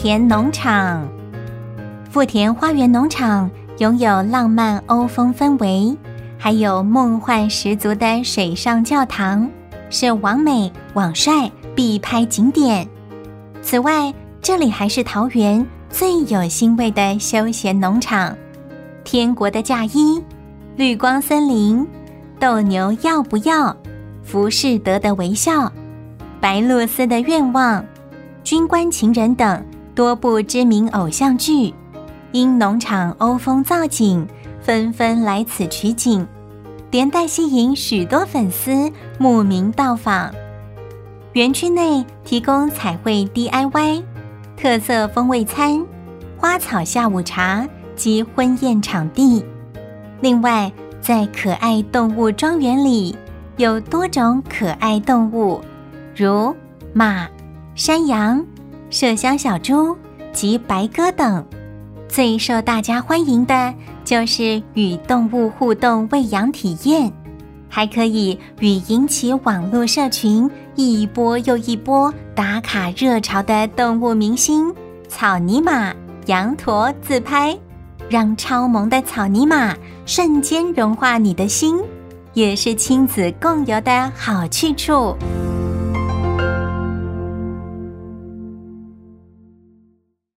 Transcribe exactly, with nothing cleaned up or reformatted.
田农场。富田花园农场拥有浪漫欧风氛围，还有梦幻十足的水上教堂，是网美网帅必拍景点。此外，这里还是桃园最有腥味的休闲农场，天国的嫁衣、绿光森林、斗牛要不要、浮士德的微笑、白露丝的愿望、军官情人等多部知名偶像剧，因农场欧风造景，纷纷来此取景，连带吸引许多粉丝慕名到访。园区内提供彩绘 D I Y、 特色风味餐、花草下午茶及婚宴场地。另外，在可爱动物庄园里，有多种可爱动物，如马、山羊、麝香小猪及白鸽等。最受大家欢迎的就是与动物互动喂养体验，还可以与引起网络社群一波又一波打卡热潮的动物明星草泥马、羊驼自拍，让超萌的草泥马瞬间融化你的心，也是亲子共游的好去处。